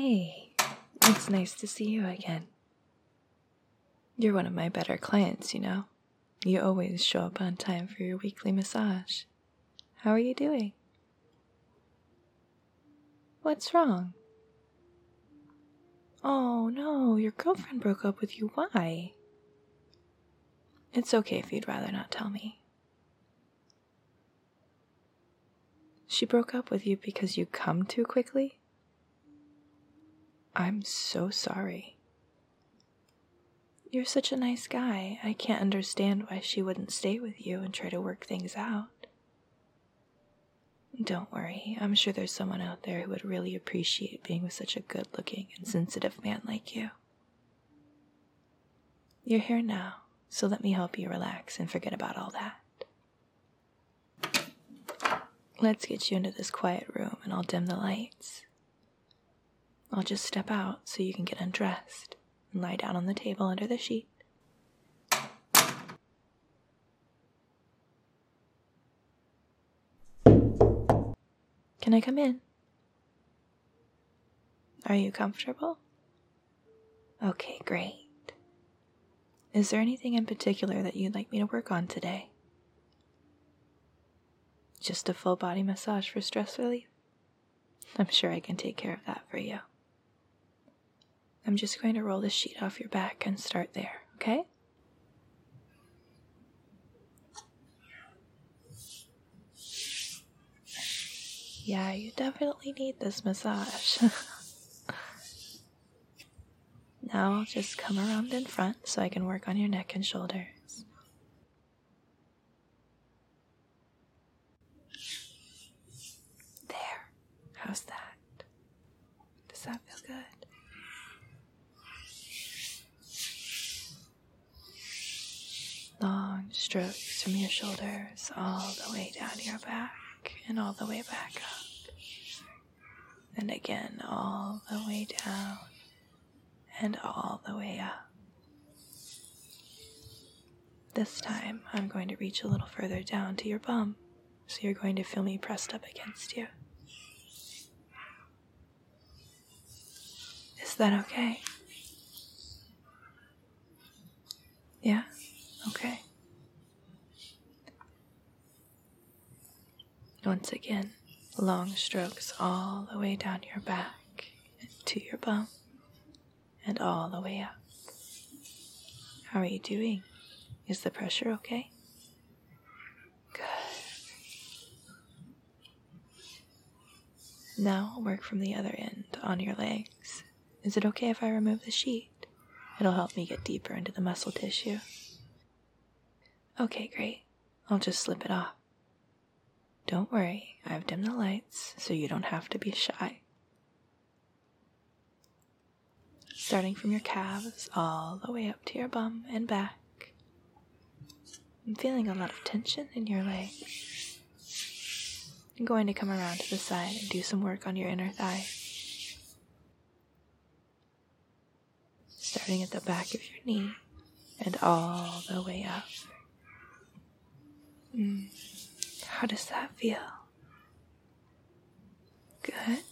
Hey, it's nice to see you again. You're one of my better clients, you know. You always show up on time for your weekly massage. How are you doing? What's wrong? Oh no, your girlfriend broke up with you. Why? It's okay if you'd rather not tell me. She broke up with you because you come too quickly? I'm so sorry. You're such a nice guy. I can't understand why she wouldn't stay with you and try to work things out. Don't worry, I'm sure there's someone out there who would really appreciate being with such a good-looking and sensitive man like you. You're here now, so let me help you relax and forget about all that. Let's get you into this quiet room and I'll dim the lights. I'll just step out so you can get undressed and lie down on the table under the sheet. Can I come in? Are you comfortable? Okay, great. Is there anything in particular that you'd like me to work on today? Just a full body massage for stress relief? I'm sure I can take care of that for you. I'm just going to roll the sheet off your back and start there, okay? Yeah, you definitely need this massage. Now I'll just come around in front so I can work on your neck and shoulders. There. How's that? Does that feel good? Long strokes from your shoulders all the way down your back and all the way back up. And again, all the way down and all the way up. This time, I'm going to reach a little further down to your bum, so you're going to feel me pressed up against you. Is that okay? Yeah? Okay. Once again, long strokes all the way down your back to your bum and all the way up. How are you doing? Is the pressure okay? Good. Now I'll work from the other end on your legs. Is it okay if I remove the sheet? It'll help me get deeper into the muscle tissue. Okay, great. I'll just slip it off. Don't worry, I've dimmed the lights so you don't have to be shy. Starting from your calves all the way up to your bum and back. I'm feeling a lot of tension in your legs. I'm going to come around to the side and do some work on your inner thigh. Starting at the back of your knee and all the way up. How does that feel? Good?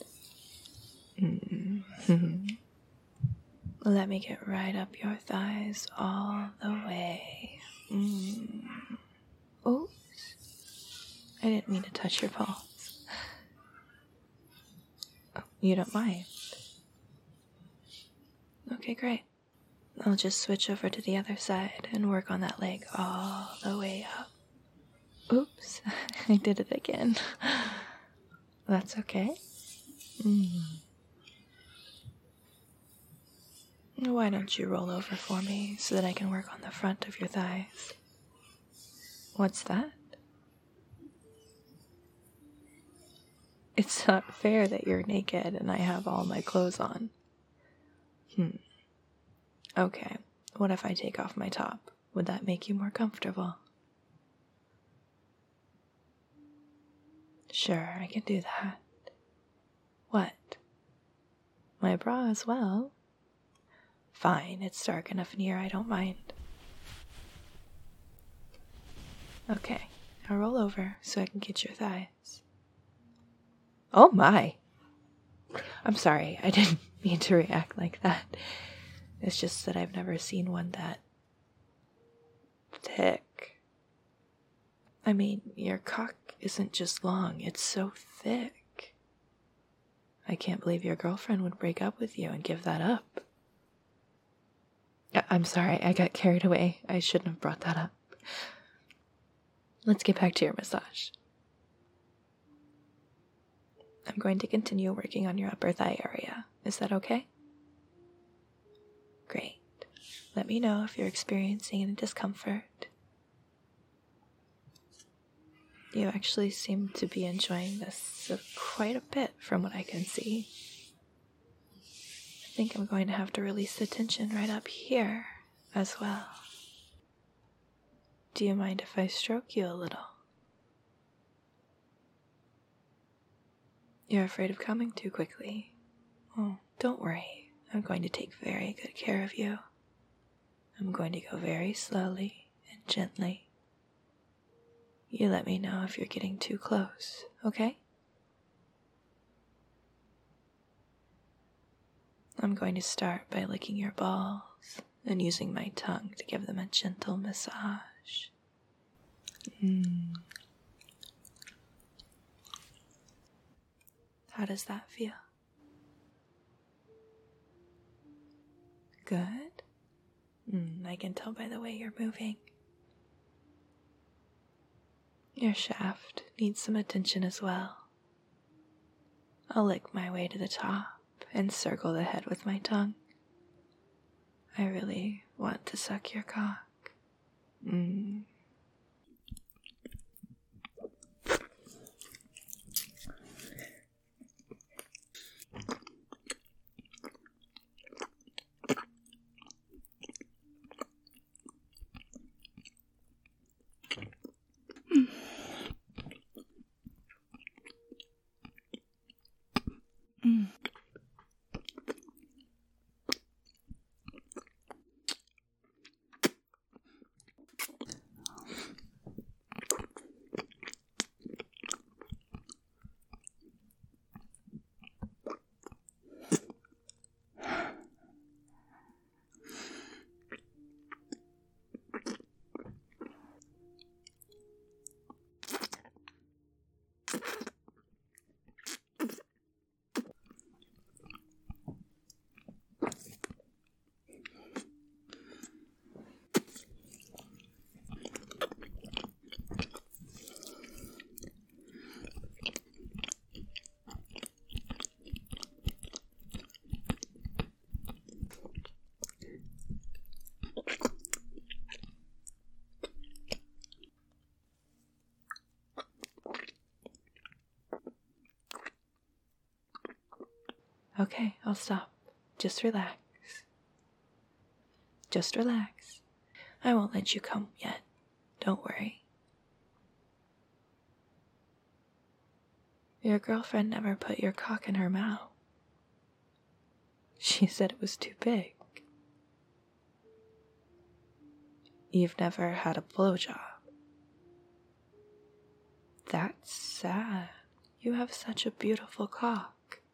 Let me get right up your thighs all the way. Oops. I didn't mean to touch your palms. Oh, you don't mind? Okay, great. I'll just switch over to the other side and work on that leg all the way up. Oops, I did it again. That's okay. Why don't you roll over for me so that I can work on the front of your thighs? What's that? It's not fair that you're naked and I have all my clothes on. Okay, what if I take off my top? Would that make you more comfortable? Sure, I can do that. What? My bra as well? Fine, it's dark enough in here, I don't mind. Okay, now roll over so I can get your thighs. Oh my! I'm sorry, I mean to react like that. It's just that I've never seen one that thick. I mean, your cock isn't just long, it's so thick. I can't believe your girlfriend would break up with you and give that up. I'm sorry, I got carried away. I shouldn't have brought that up. Let's get back to your massage. I'm going to continue working on your upper thigh area. Is that okay? Great. Let me know if you're experiencing any discomfort. You actually seem to be enjoying this quite a bit from what I can see. I think I'm going to have to release the tension right up here as well. Do you mind if I stroke you a little? You're afraid of coming too quickly. Oh, don't worry. I'm going to take very good care of you. I'm going to go very slowly and gently. You let me know if you're getting too close, okay? I'm going to start by licking your balls and using my tongue to give them a gentle massage. How does that feel? Good? I can tell by the way you're moving. Your shaft needs some attention as well. I'll lick my way to the top and circle the head with my tongue. I really want to suck your cock. Okay, I'll stop. Just relax. Just relax. I won't let you come yet. Don't worry. Your girlfriend never put your cock in her mouth. She said it was too big. You've never had a blowjob. That's sad. You have such a beautiful cock.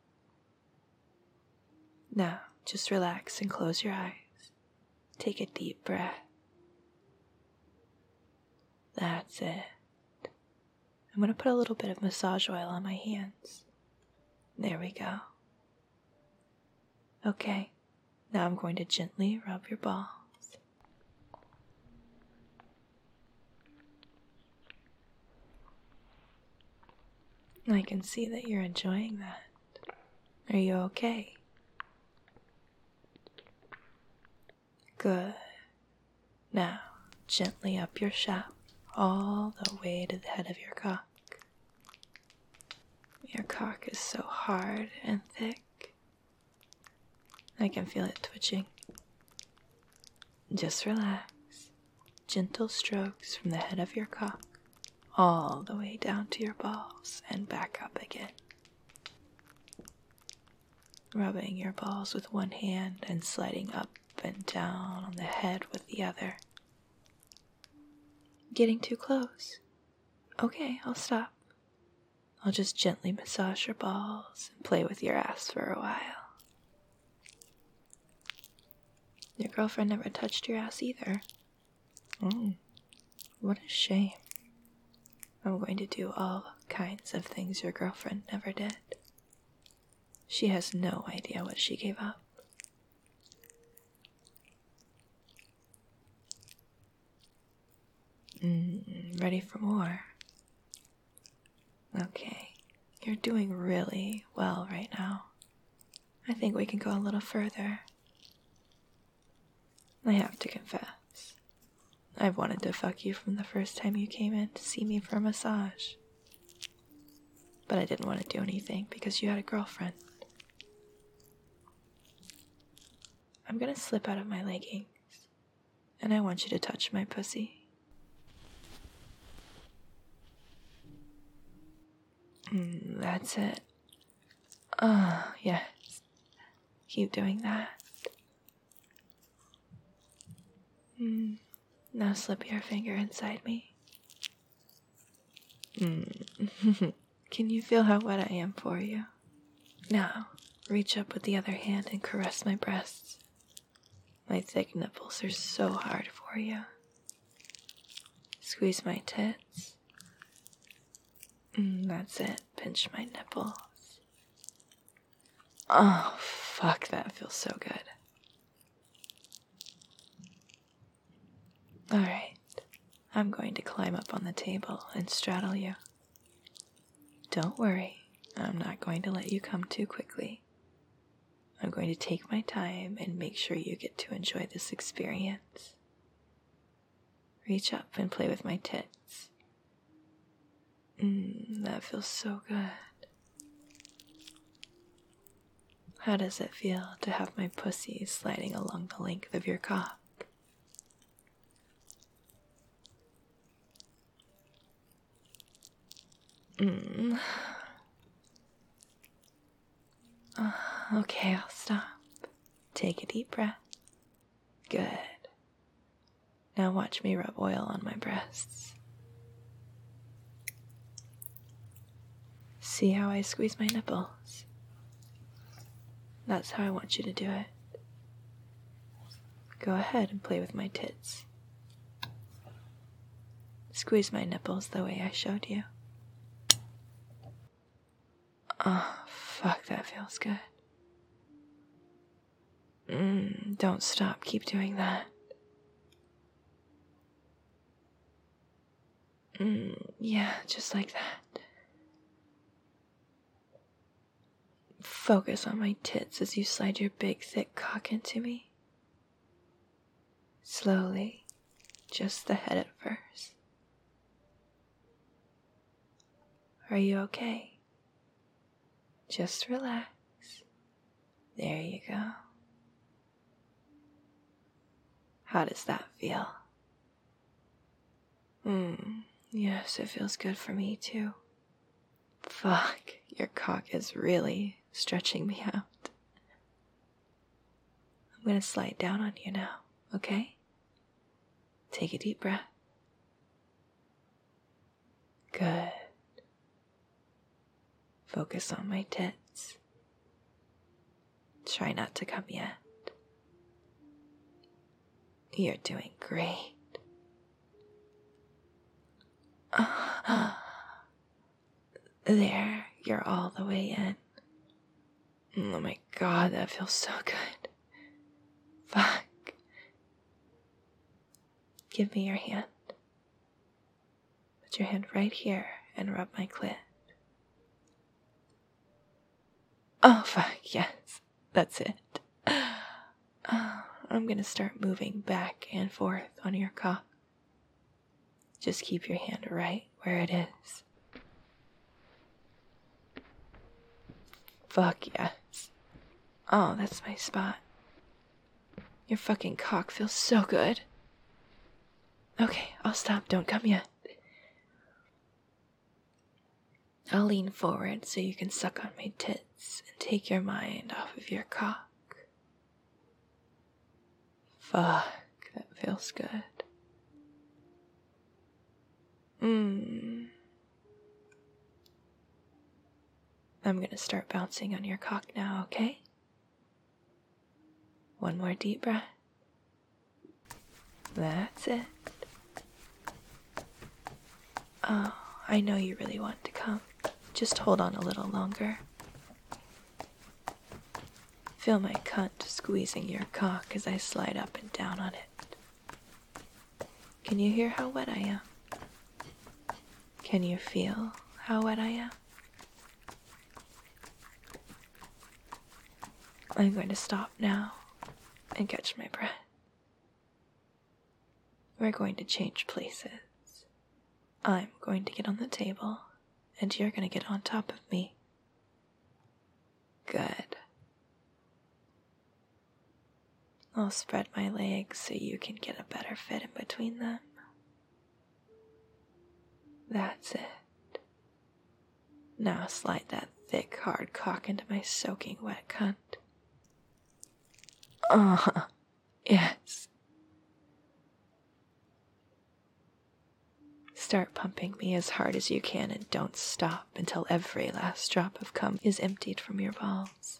Now, just relax and close your eyes. Take a deep breath. That's it. I'm going to put a little bit of massage oil on my hands. There we go. Okay, now I'm going to gently rub your balls. I can see that you're enjoying that. Are you okay? Good. Now, gently up your shaft, all the way to the head of your cock. Your cock is so hard and thick. I can feel it twitching. Just relax. Gentle strokes from the head of your cock, all the way down to your balls and back up again. Rubbing your balls with one hand and sliding up and down on the head with the other. Getting too close. Okay, I'll stop. I'll just gently massage your balls and play with your ass for a while. Your girlfriend never touched your ass either. What a shame. I'm going to do all kinds of things your girlfriend never did. She has no idea what she gave up. Ready for more? Okay, you're doing really well right now. I think we can go a little further. I have to confess, I've wanted to fuck you from the first time you came in to see me for a massage. But I didn't want to do anything because you had a girlfriend. I'm gonna slip out of my leggings, and I want you to touch my pussy. That's it. Yes. Keep doing that. Now slip your finger inside me. Can you feel how wet I am for you? Now, reach up with the other hand and caress my breasts. My thick nipples are so hard for you. Squeeze my tits. That's it. Pinch my nipples. Oh, fuck, that feels so good. Alright, I'm going to climb up on the table and straddle you. Don't worry, I'm not going to let you come too quickly. I'm going to take my time and make sure you get to enjoy this experience. Reach up and play with my tits. That feels so good. How does it feel to have my pussy sliding along the length of your cock? Okay, I'll stop. Take a deep breath. Good. Now watch me rub oil on my breasts. See how I squeeze my nipples? That's how I want you to do it. Go ahead and play with my tits. Squeeze my nipples the way I showed you. Oh, fuck, that feels good. Don't stop, keep doing that. Yeah, just like that. Focus on my tits as you slide your big, thick cock into me. Slowly, just the head at first. Are you okay? Just relax. There you go. How does that feel? Yes, it feels good for me too. Fuck, your cock is really stretching me out. I'm gonna slide down on you now, okay? Take a deep breath. Good. Focus on my tits. Try not to come yet. You're doing great. There, you're all the way in. Oh my god, that feels so good. Fuck. Give me your hand. Put your hand right here and rub my clit. Oh, fuck, yes. That's it. I'm gonna start moving back and forth on your cock. Just keep your hand right where it is. Fuck yes. Oh, that's my spot. Your fucking cock feels so good. Okay, I'll stop. Don't come yet. I'll lean forward so you can suck on my tits and take your mind off of your cock. Fuck, that feels good. I'm gonna start bouncing on your cock now, okay? One more deep breath. That's it. Oh, I know you really want to come. Just hold on a little longer. Feel my cunt squeezing your cock as I slide up and down on it. Can you hear how wet I am? Can you feel how wet I am? I'm going to stop now and catch my breath. We're going to change places. I'm going to get on the table, and you're going to get on top of me. Good. I'll spread my legs so you can get a better fit in between them. That's it. Now slide that thick, hard cock into my soaking wet cunt. Yes. Start pumping me as hard as you can and don't stop until every last drop of cum is emptied from your balls.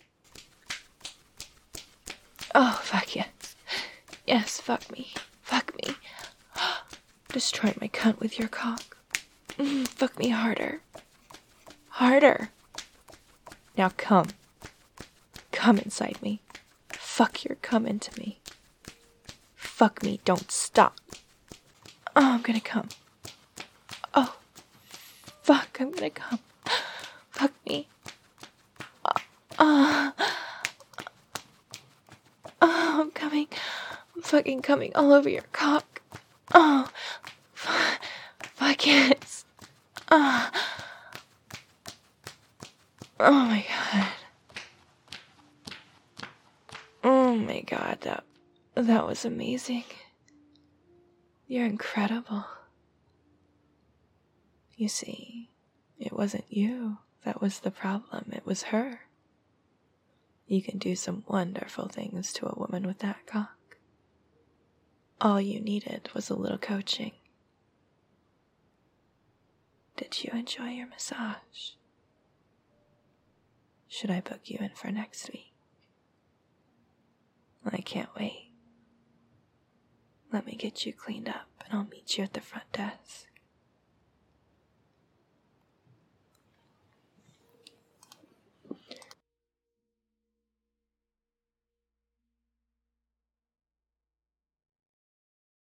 Oh, fuck yes. Yes, fuck me. Fuck me. Destroy my cunt with your cock. Fuck me harder. Harder. Now come. Come inside me. Fuck your cum into me. Fuck me, don't stop. Oh, I'm gonna come. Oh, fuck, I'm gonna come. Fuck me. Oh, I'm coming. I'm fucking coming all over your cock. Oh, fuck yes. Oh my god. Oh my god, that was amazing. You're incredible. You see, it wasn't you that was the problem, it was her. You can do some wonderful things to a woman with that cock. All you needed was a little coaching. Did you enjoy your massage? Should I book you in for next week? I can't wait. Let me get you cleaned up and I'll meet you at the front desk.